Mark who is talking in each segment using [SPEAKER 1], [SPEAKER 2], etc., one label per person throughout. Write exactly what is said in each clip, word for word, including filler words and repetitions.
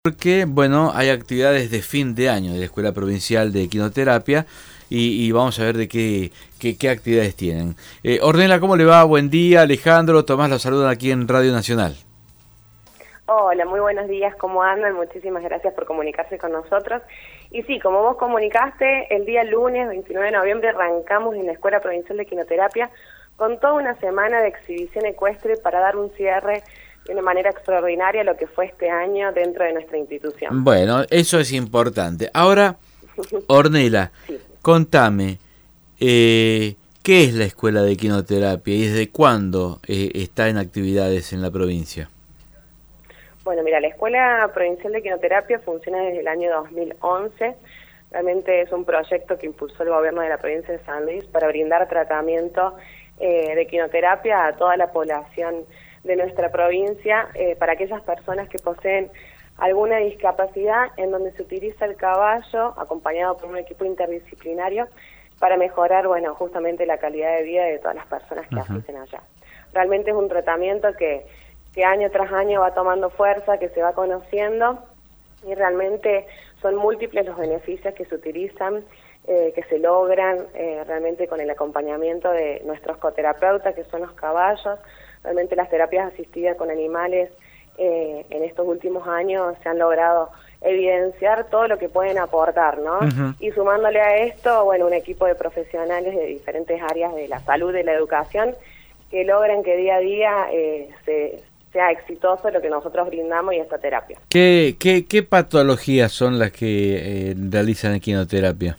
[SPEAKER 1] Porque, bueno, hay actividades de fin de año de la Escuela Provincial de Equinoterapia y, y vamos a ver de qué, qué, qué actividades tienen. Eh, Ornella, ¿cómo le va? Buen día, Alejandro, Tomás, los saludan aquí en Radio Nacional.
[SPEAKER 2] Hola, muy buenos días, ¿cómo andan? Muchísimas gracias por comunicarse con nosotros. Y sí, como vos comunicaste, el día lunes, veintinueve de noviembre, arrancamos en la Escuela Provincial de Equinoterapia con toda una semana de exhibición ecuestre para dar un cierre de una manera extraordinaria a lo que fue este año dentro de nuestra institución.
[SPEAKER 1] Bueno, eso es importante. Ahora, Ornella,
[SPEAKER 2] Sí.
[SPEAKER 1] contame, eh, ¿qué es la Escuela de Equinoterapia y desde cuándo eh, está en actividades en la provincia?
[SPEAKER 2] Bueno, mira, la Escuela Provincial de Equinoterapia funciona desde el año dos mil once. Realmente es un proyecto que impulsó el gobierno de la provincia de San Luis para brindar tratamiento eh, de equinoterapia a toda la población de nuestra provincia, eh, para aquellas personas que poseen alguna discapacidad en donde se utiliza el caballo acompañado por un equipo interdisciplinario para mejorar, bueno, justamente la calidad de vida de todas las personas que
[SPEAKER 1] Uh-huh.
[SPEAKER 2] asisten allá. Realmente es un tratamiento que, que año tras año va tomando fuerza, que se va conociendo y realmente son múltiples los beneficios que se utilizan, eh, que se logran eh, realmente con el acompañamiento de nuestros coterapeutas, que son los caballos. Realmente las terapias asistidas con animales eh, en estos últimos años se han logrado evidenciar todo lo que pueden aportar, ¿no?
[SPEAKER 1] Uh-huh.
[SPEAKER 2] Y sumándole a esto, bueno, un equipo de profesionales de diferentes áreas de la salud, de la educación, que logran que día a día eh, se, sea exitoso lo que nosotros brindamos y esta terapia.
[SPEAKER 1] ¿Qué, qué, qué patologías son las que eh, realizan equinoterapia?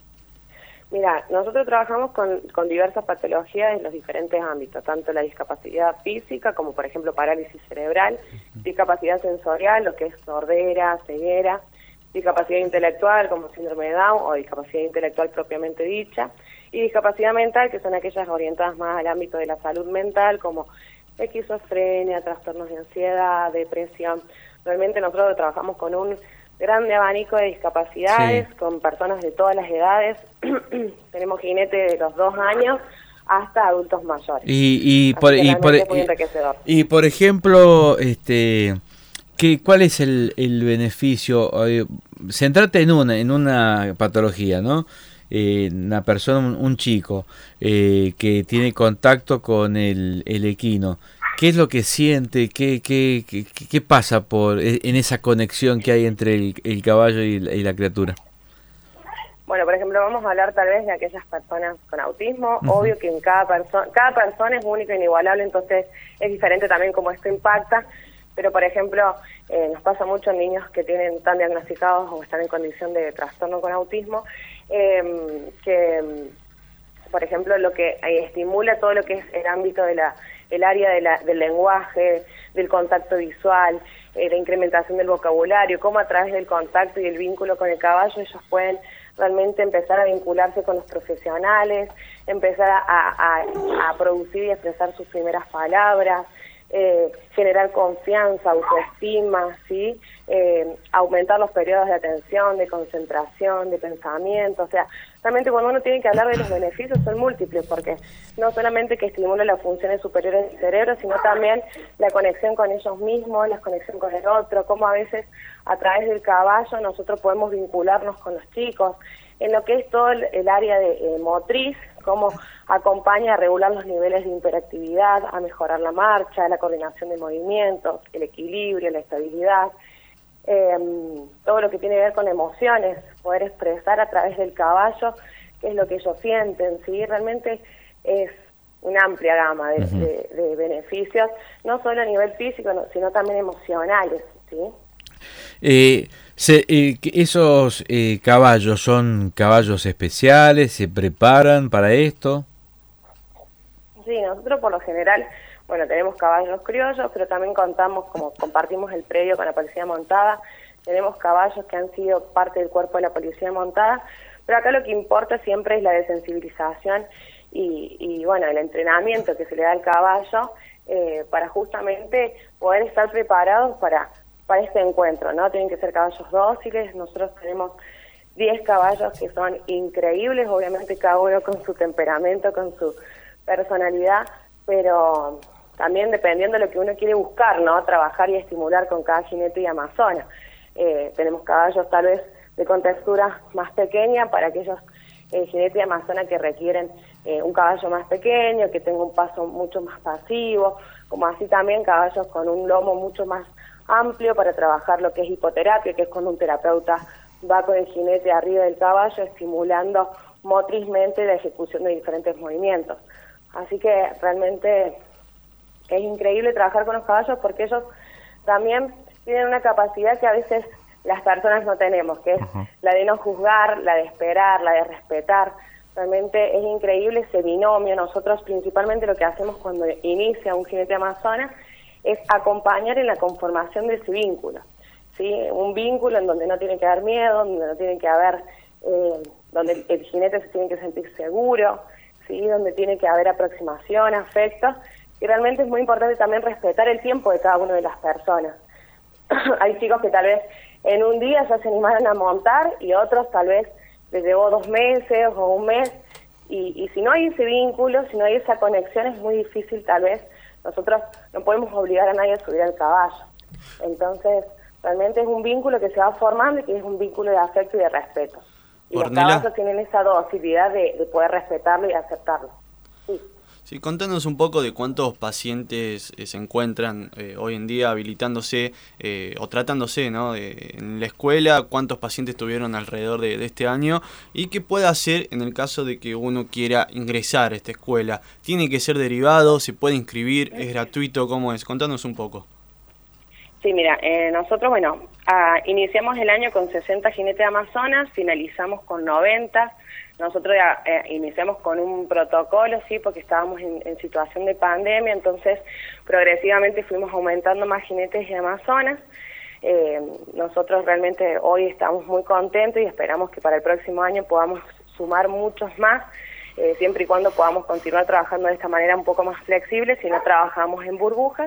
[SPEAKER 2] Mira, nosotros trabajamos con, con diversas patologías en los diferentes ámbitos, tanto la discapacidad física como por ejemplo parálisis cerebral, discapacidad sensorial, lo que es sordera, ceguera, discapacidad intelectual como síndrome de Down o discapacidad intelectual propiamente dicha, y discapacidad mental, que son aquellas orientadas más al ámbito de la salud mental como esquizofrenia, trastornos de ansiedad, depresión. Realmente nosotros trabajamos con un grande abanico de discapacidades, sí, con personas de todas las edades. Tenemos jinetes de los dos años hasta adultos mayores.
[SPEAKER 1] Y, y, por, y, por,
[SPEAKER 2] es muy enriquecedor.
[SPEAKER 1] Y, y por ejemplo, este, ¿qué, ¿cuál es el, el beneficio? Eh, centrate en una, en una patología, ¿no? Eh, una persona, un, un chico eh, que tiene contacto con el, el equino. ¿Qué es lo que siente? ¿Qué, qué, qué, qué pasa por en esa conexión que hay entre el, el caballo y la, y la criatura?
[SPEAKER 2] Bueno, por ejemplo, vamos a hablar tal vez de aquellas personas con autismo. Uh-huh. Obvio que en cada persona, cada persona es única e inigualable, entonces es diferente también cómo esto impacta. Pero, por ejemplo, eh, nos pasa mucho en niños que tienen tan diagnosticados o están en condición de trastorno con autismo, eh, que, por ejemplo, lo que eh, estimula todo lo que es el ámbito de la el área de la, del lenguaje, del contacto visual, eh, la incrementación del vocabulario, cómo a través del contacto y el vínculo con el caballo ellos pueden realmente empezar a vincularse con los profesionales, empezar a, a, a producir y expresar sus primeras palabras, eh, generar confianza, autoestima, ¿sí? Eh, aumentar los periodos de atención, de concentración, de pensamiento. O sea, realmente cuando uno tiene que hablar de los beneficios son múltiples, porque no solamente que estimula las funciones superiores del cerebro, sino también la conexión con ellos mismos, la conexión con el otro, cómo a veces a través del caballo nosotros podemos vincularnos con los chicos, en lo que es todo el, el área de eh, motriz, cómo acompaña a regular los niveles de hiperactividad, a mejorar la marcha, la coordinación de movimientos, el equilibrio, la estabilidad, eh, todo lo que tiene que ver con emociones, poder expresar a través del caballo qué es lo que ellos sienten, ¿sí? Realmente es una amplia gama de, uh-huh. de, de beneficios, no solo a nivel físico, no, sino también emocionales, ¿sí?
[SPEAKER 1] Eh, se, eh, ¿Esos eh, caballos son caballos especiales? ¿Se preparan para esto?
[SPEAKER 2] Sí, nosotros por lo general, bueno, tenemos caballos criollos, pero también contamos, como compartimos el predio con la policía montada, tenemos caballos que han sido parte del cuerpo de la policía montada, pero acá lo que importa siempre es la desensibilización y, y bueno, el entrenamiento que se le da al caballo eh, para justamente poder estar preparados para... para este encuentro, ¿no? Tienen que ser caballos dóciles. Nosotros tenemos diez caballos que son increíbles, obviamente cada uno con su temperamento, con su personalidad, pero también dependiendo de lo que uno quiere buscar, ¿no? Trabajar y estimular con cada jinete y amazona. Eh, tenemos caballos tal vez de contextura más pequeña para aquellos eh, jinetes de Amazona que requieren eh, un caballo más pequeño, que tenga un paso mucho más pasivo, como así también caballos con un lomo mucho más amplio para trabajar lo que es hipoterapia, que es cuando un terapeuta va con el jinete arriba del caballo estimulando motrizmente la ejecución de diferentes movimientos. Así que realmente es increíble trabajar con los caballos porque ellos también tienen una capacidad que a veces las personas no tenemos, que es uh-huh. la de no juzgar, la de esperar, la de respetar. Realmente es increíble ese binomio. Nosotros principalmente lo que hacemos cuando inicia un jinete amazona es acompañar en la conformación de ese vínculo, ¿sí? Un vínculo en donde no tiene que haber miedo, donde no tiene que haber, eh, donde el, el jinete se tiene que sentir seguro, ¿sí? Donde tiene que haber aproximación, afecto, y realmente es muy importante también respetar el tiempo de cada una de las personas. Hay chicos que tal vez en un día ya se animaron a montar y otros tal vez les llevó dos meses o un mes, y, y si no hay ese vínculo, si no hay esa conexión, es muy difícil tal vez. Nosotros no podemos obligar a nadie a subir al caballo. Entonces, realmente es un vínculo que se va formando y que es un vínculo de afecto y de respeto. Y
[SPEAKER 3] Ornella,
[SPEAKER 2] los caballos tienen esa docilidad de, de poder respetarlo y aceptarlo. Sí.
[SPEAKER 3] Sí, contanos un poco de cuántos pacientes eh, se encuentran eh, hoy en día habilitándose eh, o tratándose, ¿no? de, en la escuela, cuántos pacientes tuvieron alrededor de, de este año y qué puede hacer en el caso de que uno quiera ingresar a esta escuela. ¿Tiene que ser derivado? ¿Se puede inscribir? ¿Es gratuito? ¿Cómo es? Contanos un poco.
[SPEAKER 2] Sí, mira, eh, nosotros, bueno, ah, iniciamos el año con sesenta jinetes de Amazonas, finalizamos con noventa. Nosotros eh, iniciamos con un protocolo, sí, porque estábamos en, en situación de pandemia, entonces progresivamente fuimos aumentando más jinetes de Amazonas. Eh, nosotros realmente hoy estamos muy contentos y esperamos que para el próximo año podamos sumar muchos más, eh, siempre y cuando podamos continuar trabajando de esta manera un poco más flexible, si no trabajamos en burbujas.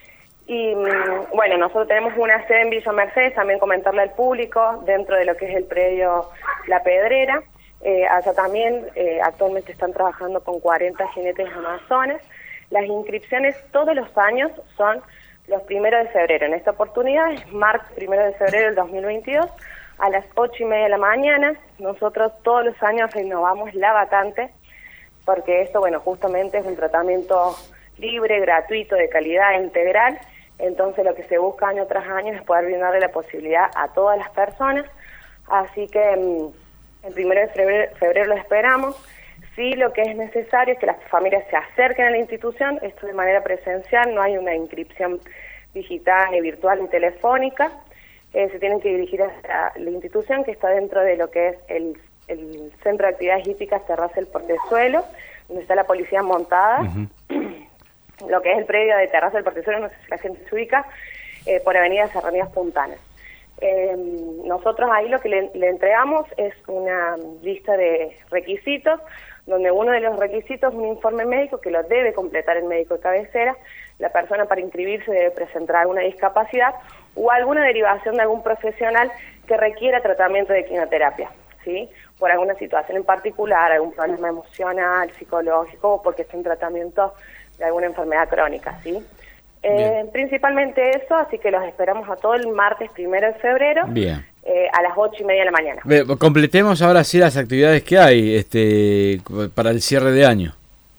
[SPEAKER 2] Y bueno, nosotros tenemos una sede en Villa Mercedes, también comentarle al público, dentro de lo que es el predio La Pedrera. Eh, allá también eh, actualmente están trabajando con cuarenta jinetes amazonas. Las inscripciones todos los años son los primeros de febrero. En esta oportunidad es martes primero de febrero del dos mil veintidós a las ocho y media de la mañana. Nosotros todos los años renovamos la vacante porque esto, bueno, justamente es un tratamiento libre, gratuito, de calidad, integral. Entonces lo que se busca año tras año es poder brindarle la posibilidad a todas las personas. Así que el primero de febrero, febrero lo esperamos. Sí, lo que es necesario es que las familias se acerquen a la institución, esto de manera presencial, no hay una inscripción digital, ni virtual, ni telefónica. Eh, se tienen que dirigir a la institución que está dentro de lo que es el, el Centro de Actividades Hípicas Terraza del Portezuelo, donde está la policía montada. Uh-huh. Lo que es el predio de Terraza del Portezuelo, no sé si la gente se ubica, eh, por Avenida Serranías Puntanas. Eh, nosotros ahí lo que le, le entregamos es una lista de requisitos, donde uno de los requisitos es un informe médico que lo debe completar el médico de cabecera. La persona para inscribirse debe presentar alguna discapacidad o alguna derivación de algún profesional que requiera tratamiento de quimioterapia, ¿sí? Por alguna situación en particular, algún problema emocional, psicológico, o porque está en tratamiento de alguna enfermedad crónica, ¿sí? Eh, principalmente eso, así que los esperamos a todo el martes primero de febrero.
[SPEAKER 1] Bien.
[SPEAKER 2] Eh, a las ocho y media de la mañana.
[SPEAKER 1] Completemos ahora sí las actividades que hay este para el cierre de año.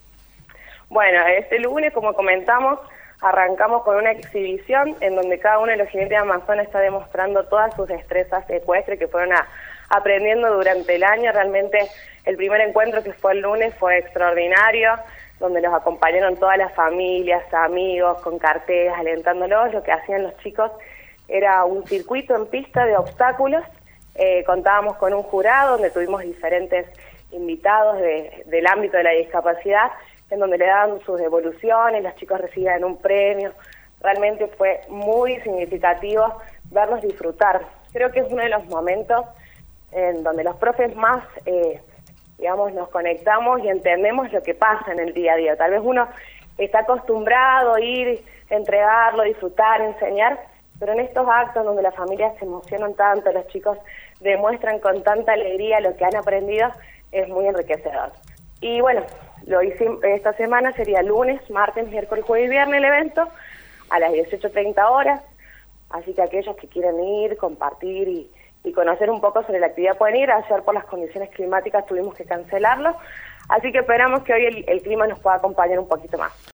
[SPEAKER 2] Bueno, este lunes, como comentamos, arrancamos con una exhibición en donde cada uno de los jinetes de Amazonas está demostrando todas sus destrezas ecuestres que fueron a, aprendiendo durante el año. Realmente el primer encuentro, que fue el lunes, fue extraordinario, donde los acompañaron todas las familias, amigos, con carteles, alentándolos. Lo que hacían los chicos era un circuito en pista de obstáculos. Eh, contábamos con un jurado donde tuvimos diferentes invitados de, del ámbito de la discapacidad, en donde le daban sus devoluciones, los chicos recibían un premio. Realmente fue muy significativo verlos disfrutar. Creo que es uno de los momentos en donde los profes más, eh, digamos, nos conectamos y entendemos lo que pasa en el día a día. Tal vez uno está acostumbrado a ir, entregarlo, disfrutar, enseñar, pero en estos actos donde las familias se emocionan tanto, los chicos demuestran con tanta alegría lo que han aprendido, es muy enriquecedor. Y bueno, lo hicimos esta semana, sería lunes, martes, miércoles, jueves y viernes el evento, a las dieciocho treinta horas. así que aquellos que quieren ir, compartir y, y conocer un poco sobre la actividad pueden ir. Ayer por las condiciones climáticas tuvimos que cancelarlo, así que esperamos que hoy el, el clima nos pueda acompañar un poquito más.